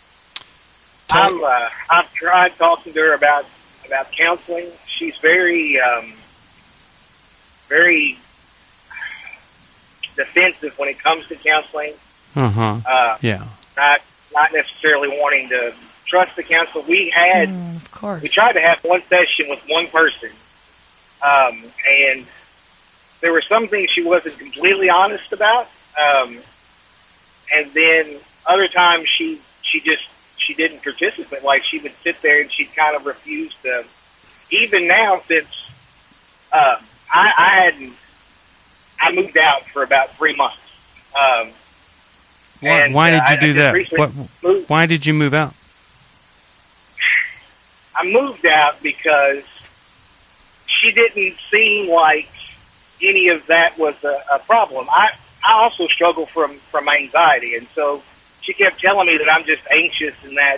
Speaker 11: I've tried talking to her about counseling. She's very defensive when it comes to counseling.
Speaker 2: Yeah.
Speaker 11: Not necessarily wanting to trust the counselor. We tried to have one session with one person. And there were some things she wasn't completely honest about. And then other times she didn't participate. Like, she would sit there and she'd kind of refuse to. Even now, since I moved out for about 3 months.
Speaker 2: Why did you do that? Why did you move out?
Speaker 11: I moved out because she didn't seem like any of that was a problem. I also struggle from anxiety, and so she kept telling me that I'm just anxious and that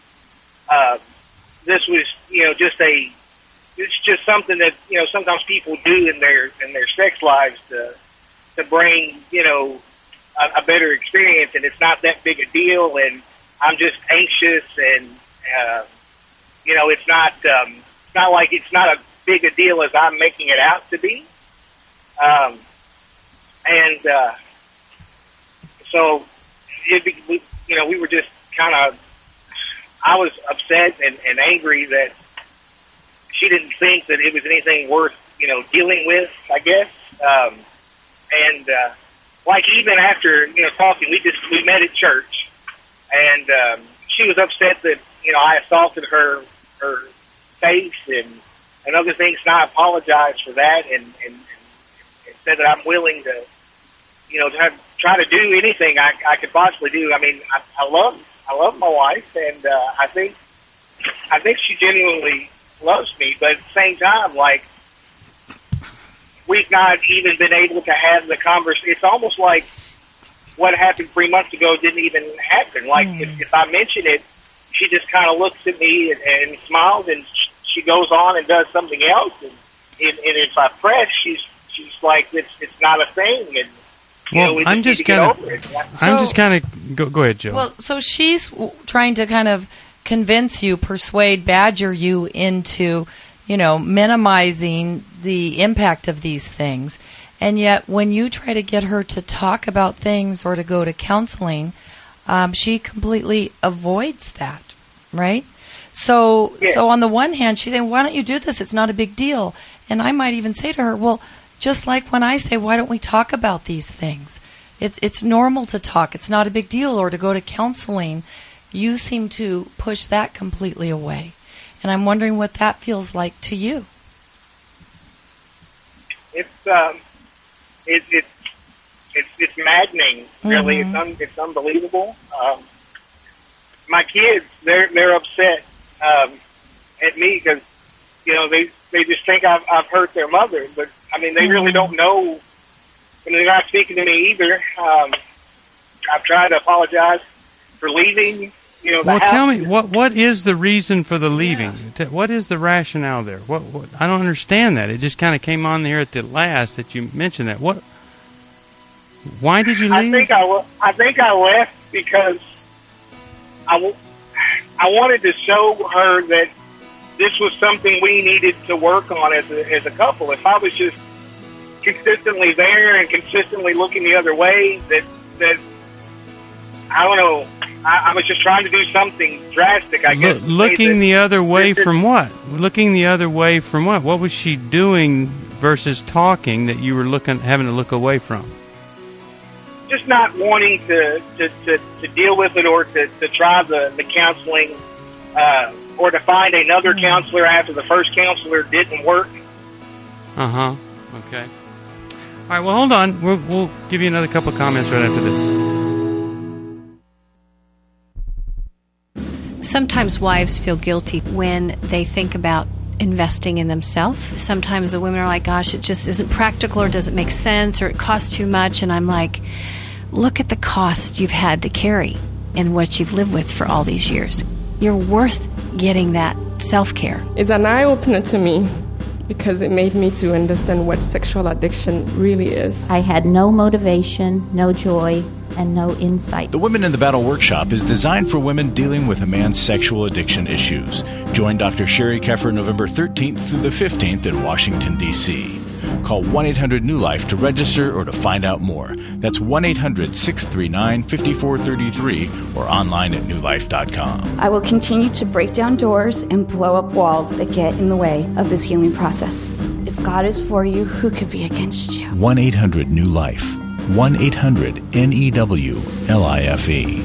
Speaker 11: this was, it's just something that, sometimes people do in their sex lives to bring, a better experience, and it's not that big a deal, and I'm just anxious, and it's not like it's not a big a deal as I'm making it out to be. So we were just kind of, I was upset and angry that she didn't think that it was anything worth, dealing with, I guess. Like even after, talking, we met at church, and she was upset that, I assaulted her face and other things, and I apologized for that and said that I'm willing to, to try to do anything I could possibly do. I mean, I love my wife, and I think she genuinely loves me, but at the same time, like, we've not even been able to have the conversation. It's almost like what happened 3 months ago didn't even happen. Like, if I mention it, she just kind of looks at me and smiles, and she goes on and does something else. And if I press, she's like, it's not a thing. And
Speaker 2: I'm just kind of. Go ahead, Jill.
Speaker 4: Well, so she's trying to kind of convince you, persuade, badger you into, minimizing the impact of these things. And yet, when you try to get her to talk about things or to go to counseling, she completely avoids that, right? So on the one hand, she's saying, why don't you do this? It's not a big deal. And I might even say to her, well, just like when I say, why don't we talk about these things? It's normal to talk. It's not a big deal. Or to go to counseling, you seem to push that completely away. And I'm wondering what that feels like to you.
Speaker 11: It's maddening, really. Mm-hmm. It's unbelievable. My kids, they're upset at me because they just think I've hurt their mother, but I mean they really don't know, and they're not speaking to me either. I've tried to apologize for leaving. The house.
Speaker 2: Tell me what is the reason for the leaving? Yeah. What is the rationale there? What I don't understand that. It just kind of came on there at the last that you mentioned that. Why did you leave?
Speaker 11: I think I left because I wanted to show her that this was something we needed to work on as a couple. If I was just consistently there and consistently looking the other way, that I don't know. I was just trying to do something drastic, I guess.
Speaker 2: Looking the other way from what? Looking the other way from what? What was she doing versus talking that you were having to look away from?
Speaker 11: Just not wanting to deal with it, or to try the counseling, or to find another counselor after the first counselor didn't work.
Speaker 2: Okay. All right. Well, hold on. We'll give you another couple of comments right after this.
Speaker 6: Sometimes wives feel guilty when they think about investing in themselves. Sometimes the women are like, gosh, it just isn't practical, or doesn't make sense, or it costs too much. And I'm like, look at the cost you've had to carry and what you've lived with for all these years. You're worth getting that self-care.
Speaker 7: It's an eye-opener to me because it made me to understand what sexual addiction really is.
Speaker 8: I had no motivation, no joy, and no insight.
Speaker 1: The Women in the Battle Workshop is designed for women dealing with a man's sexual addiction issues. Join Dr. Sherry Keffer November 13th through the 15th in Washington, D.C. Call 1-800-NEW-LIFE to register or to find out more. That's 1-800-639-5433 or online at newlife.com.
Speaker 9: I will continue to break down doors and blow up walls that get in the way of this healing process. If God is for you, who could be against you?
Speaker 1: 1-800-NEW-LIFE. 1-800-NEWLIFE.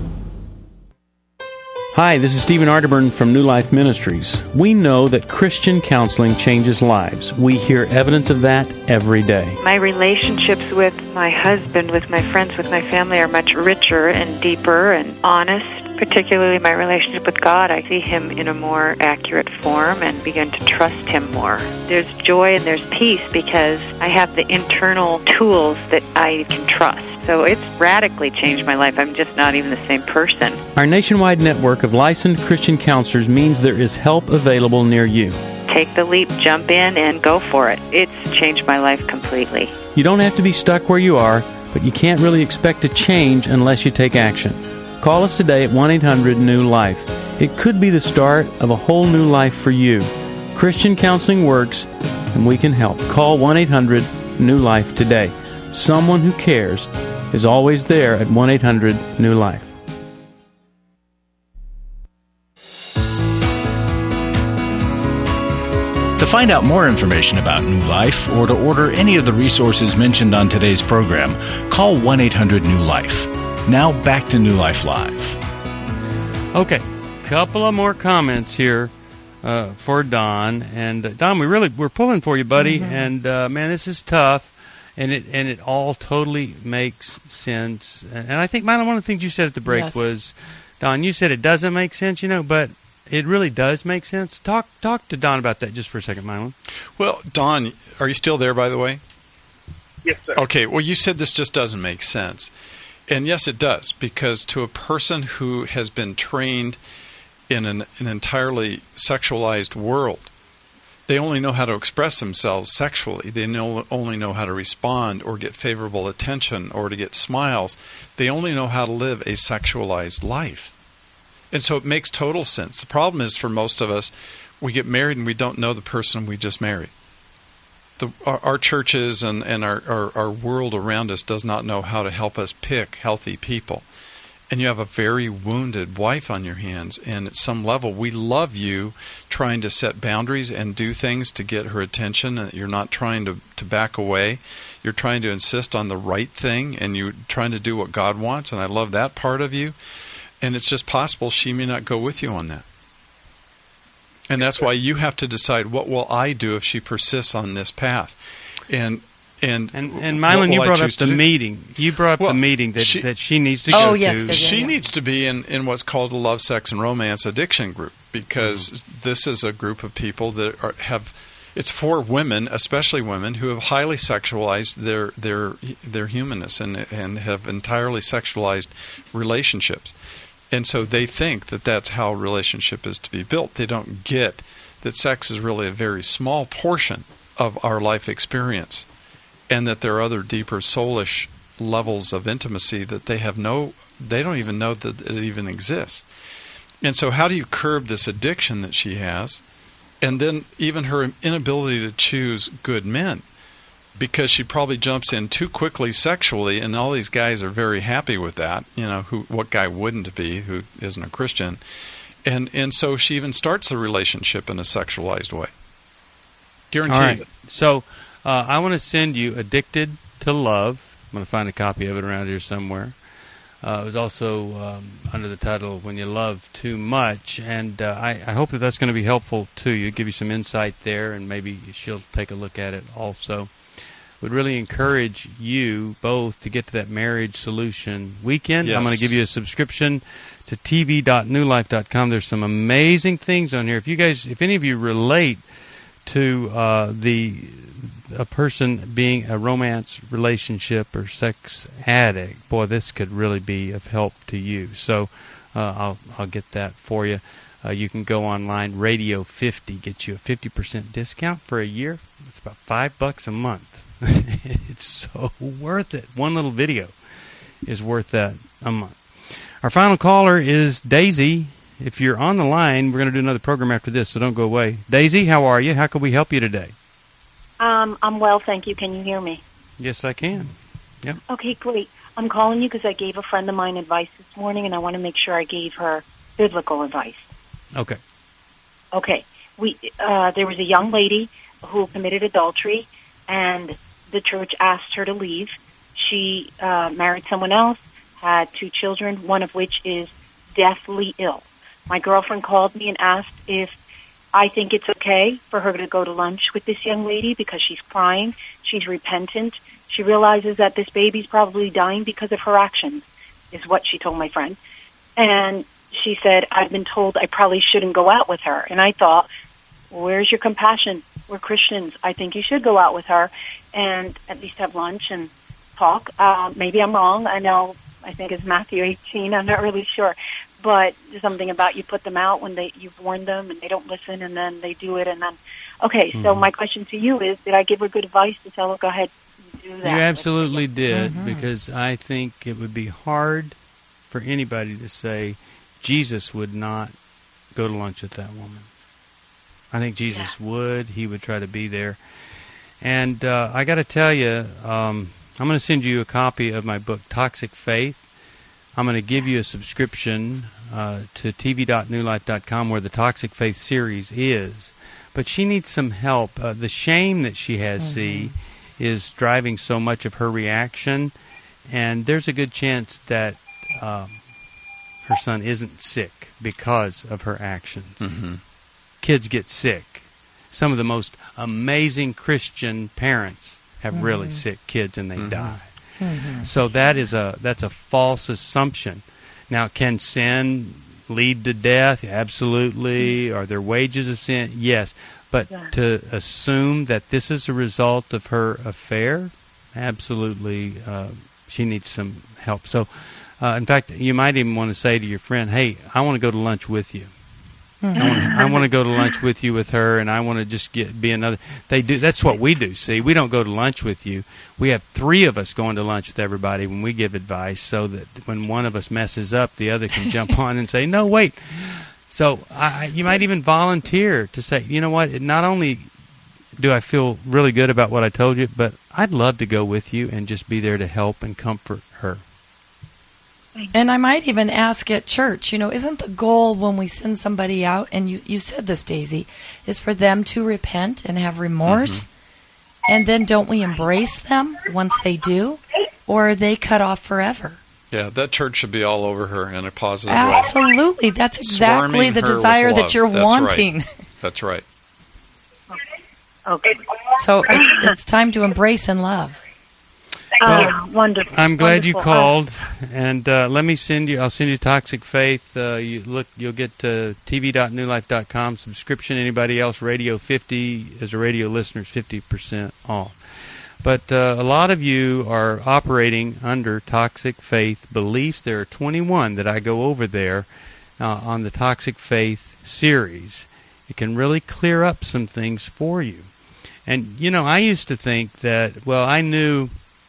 Speaker 13: Hi, this is Stephen Arterburn from New Life Ministries. We know that Christian counseling changes lives. We hear evidence of that every day.
Speaker 14: My relationships with my husband, with my friends, with my family are much richer and deeper and honest. Particularly my relationship with God, I see Him in a more accurate form and begin to trust Him more. There's joy and there's peace because I have the internal tools that I can trust. So it's radically changed my life. I'm just not even the same person.
Speaker 13: Our nationwide network of licensed Christian counselors means there is help available near you.
Speaker 14: Take the leap, jump in, and go for it. It's changed my life completely.
Speaker 13: You don't have to be stuck where you are, but you can't really expect to change unless you take action. Call us today at 1-800-NEW-LIFE. It could be the start of a whole new life for you. Christian counseling works, and we can help. Call 1-800-NEW-LIFE today. Someone who cares is always there at 1-800-NEW-LIFE.
Speaker 1: To find out more information about New Life or to order any of the resources mentioned on today's program, call
Speaker 2: 1-800-NEW-LIFE.
Speaker 1: Now back to New Life Live.
Speaker 2: Okay, couple of more comments here for Don. And Don, we're pulling for you, buddy. Mm-hmm. And man, this is tough. And it all totally makes sense. And I think, Mylon, one of the things you said at the break was, Don, you said it doesn't make sense, but it really does make sense. Talk to Don about that just for a second, Mylon.
Speaker 5: Well, Don, are you still there, by the way?
Speaker 11: Yes, sir.
Speaker 5: Okay, well, you said this just doesn't make sense. And yes, it does, because to a person who has been trained in an entirely sexualized world, they only know how to express themselves sexually. They only know how to respond or get favorable attention or to get smiles. They only know how to live a sexualized life. And so it makes total sense. The problem is, for most of us, we get married and we don't know the person we just married. Our churches and our world around us does not know how to help us pick healthy people. And you have a very wounded wife on your hands, and at some level we love you trying to set boundaries and do things to get her attention, and you're not trying to back away. You're trying to insist on the right thing, and you're trying to do what God wants, and I love that part of you. And it's just possible she may not go with you on that. And that's why you have to decide, what will I do if she persists on this path? And
Speaker 2: Mylon, you brought up the meeting. You brought up the meeting that she needs to go to.
Speaker 5: She needs to be in what's called a love, sex, and romance addiction group, because this is a group of people that it's for women, especially women, who have highly sexualized their humanness and have entirely sexualized relationships. And so they think that that's how a relationship is to be built. They don't get that sex is really a very small portion of our life experience, and that there are other deeper soulish levels of intimacy that they don't even know that it even exists. And so how do you curb this addiction that she has, and then even her inability to choose good men? Because she probably jumps in too quickly sexually, and all these guys are very happy with that. What guy wouldn't be who isn't a Christian? And so she even starts the relationship in a sexualized way. Guaranteed.
Speaker 2: All right. So I want to send you Addicted to Love. I'm going to find a copy of it around here somewhere. It was also under the title When You Love Too Much, and I hope that that's going to be helpful to you, give you some insight there, and maybe she'll take a look at it also. Would really encourage you both to get to that marriage solution weekend. Yes. I'm going to give you a subscription to tv.newlife.com. There's some amazing things on here. If any of you relate to a person being a romance relationship or sex addict, boy, this could really be of help to you. So I'll get that for you. You can go online. Radio 50 gets you a 50% discount for a year. It's about $5 a month. It's so worth it. One little video is worth that a month. Our final caller is Daisy. If you're on the line, we're going to do another program after this, so don't go away. Daisy, how are you? How can we help you today?
Speaker 15: I'm well, thank you. Can you hear me?
Speaker 2: Yes, I can. Yeah.
Speaker 15: Okay, great. I'm calling you because I gave a friend of mine advice this morning, and I want to make sure I gave her biblical advice.
Speaker 2: Okay.
Speaker 15: Okay. There was a young lady who committed adultery, and the church asked her to leave. She married someone else, had 2 children, one of which is deathly ill. My girlfriend called me and asked if I think it's okay for her to go to lunch with this young lady because she's crying, she's repentant, she realizes that this baby's probably dying because of her actions, is what she told my friend. And she said, I've been told I probably shouldn't go out with her. And I thought, where's your compassion? We're Christians. I think you should go out with her and at least have lunch and talk. Maybe I'm wrong. I think it's Matthew 18. I'm not really sure. But there's something about you put them out when you've warned them and they don't listen, and then they do it, and then, okay, so my question to you is, did I give her good advice to tell her, go ahead and do that?
Speaker 2: You absolutely did, because I think it would be hard for anybody to say Jesus would not go to lunch with that woman. I think Jesus would. He would try to be there. And I got to tell you, I'm going to send you a copy of my book, Toxic Faith. I'm going to give you a subscription to tv.newlife.com where the Toxic Faith series is. But she needs some help. The shame that she has, is driving so much of her reaction. And there's a good chance that her son isn't sick because of her actions. Mm-hmm. Kids get sick. Some of the most amazing Christian parents have really sick kids, and they die. So that's a false assumption. Now, can sin lead to death? Absolutely. Are there wages of sin? Yes. But to assume that this is a result of her affair, absolutely, she needs some help. So, in fact, you might even want to say to your friend, hey, I want to go to lunch with you. I want to go to lunch with you with her, and I want to just be another. They do. That's what we do. See, we don't go to lunch with you. We have 3 of us going to lunch with everybody when we give advice, so that when one of us messes up, the other can jump on and say, "No, wait." So you might even volunteer to say, "You know what? Not only do I feel really good about what I told you, but I'd love to go with you and just be there to help and comfort her."
Speaker 4: And I might even ask at church, isn't the goal when we send somebody out, and you said this, Daisy, is for them to repent and have remorse? And then don't we embrace them once they do? Or are they cut off forever?
Speaker 5: Yeah, that church should be all over her in a positive
Speaker 4: way. Absolutely. That's exactly the desire that you're wanting.
Speaker 5: Right. That's right.
Speaker 15: Okay.
Speaker 4: So it's time to embrace and love.
Speaker 2: Well,
Speaker 15: wonderful.
Speaker 2: I'm glad you called, and let me send you. I'll send you Toxic Faith. You'll get tv.newlife.com subscription. Anybody else, Radio 50 as a radio listener is 50% off. But a lot of you are operating under Toxic Faith beliefs. There are 21 that I go over there on the Toxic Faith series. It can really clear up some things for you. And I used to think that. Well, I knew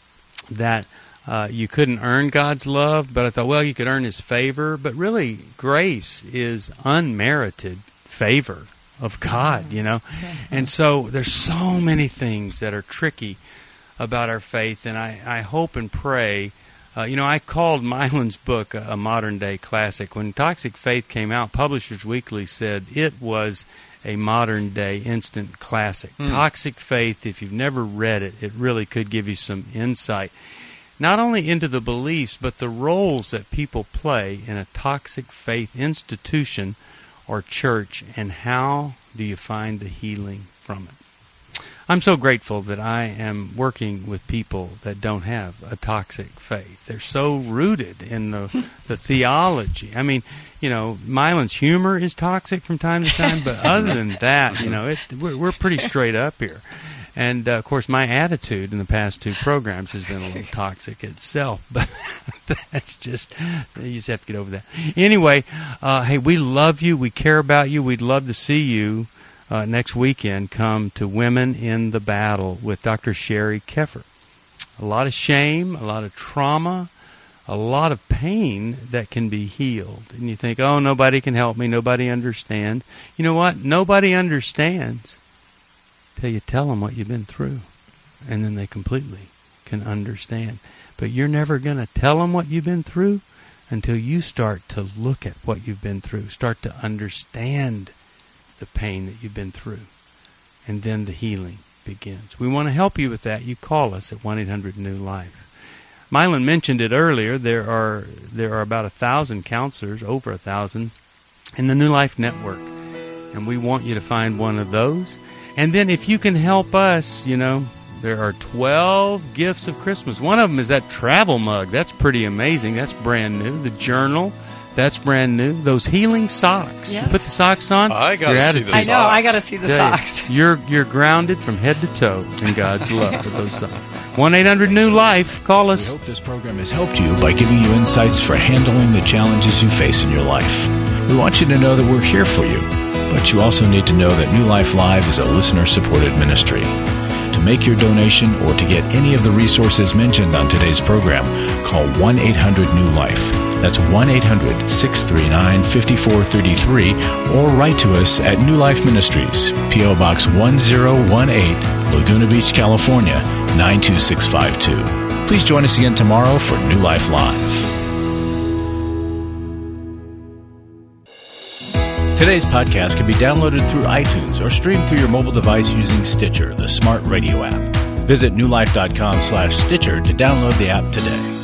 Speaker 2: that you couldn't earn God's love, but I thought, well, you could earn His favor. But really, grace is unmerited favor of God, And so there's so many things that are tricky about our faith, and I hope and pray. I called Mylan's book a modern-day classic. When Toxic Faith came out, Publishers Weekly said it was a modern-day instant classic. Toxic Faith, if you've never read it, it really could give you some insight, not only into the beliefs, but the roles that people play in a toxic faith institution or church, and how do you find the healing from it. I'm so grateful that I am working with people that don't have a toxic faith. They're so rooted in the theology. I mean, Mylan's humor is toxic from time to time, but other than that, we're pretty straight up here. And, of course, my attitude in the past 2 programs has been a little toxic itself, but that's just, you just have to get over that. Anyway, hey, we love you. We care about you. We'd love to see you next weekend. Come to Women in the Battle with Dr. Sherry Keffer. A lot of shame, a lot of trauma, a lot of pain that can be healed. And you think, oh, nobody can help me, nobody understands. You know what? Nobody understands till you tell them what you've been through. And then they completely can understand. But you're never going to tell them what you've been through until you start to look at what you've been through, start to understand the pain that you've been through, and then the healing begins. We want to help you with that. You call us at 1-800-NEW-LIFE. Mylan mentioned it earlier. There are about 1,000 counselors, over 1,000, in the New Life Network, and we want you to find one of those. And then if you can help us, there are 12 gifts of Christmas. One of them is that travel mug. That's pretty amazing. That's brand new. The journal. That's brand new. Those healing socks.
Speaker 4: Yes.
Speaker 2: You put the socks on.
Speaker 5: I got to see the socks.
Speaker 4: I know. I got to see the socks.
Speaker 2: You're grounded from head to toe in God's love with those socks. 1-800-NEW-LIFE. Call us.
Speaker 1: We hope this program has helped you by giving you insights for handling the challenges you face in your life. We want you to know that we're here for you, but you also need to know that New Life Live is a listener-supported ministry. To make your donation or to get any of the resources mentioned on today's program, call 1-800-NEW-LIFE. That's 1-800-639-5433, or write to us at New Life Ministries, P.O. Box 1018, Laguna Beach, California, 92652. Please join us again tomorrow for New Life Live. Today's podcast can be downloaded through iTunes or streamed through your mobile device using Stitcher, the smart radio app. Visit newlife.com/Stitcher to download the app today.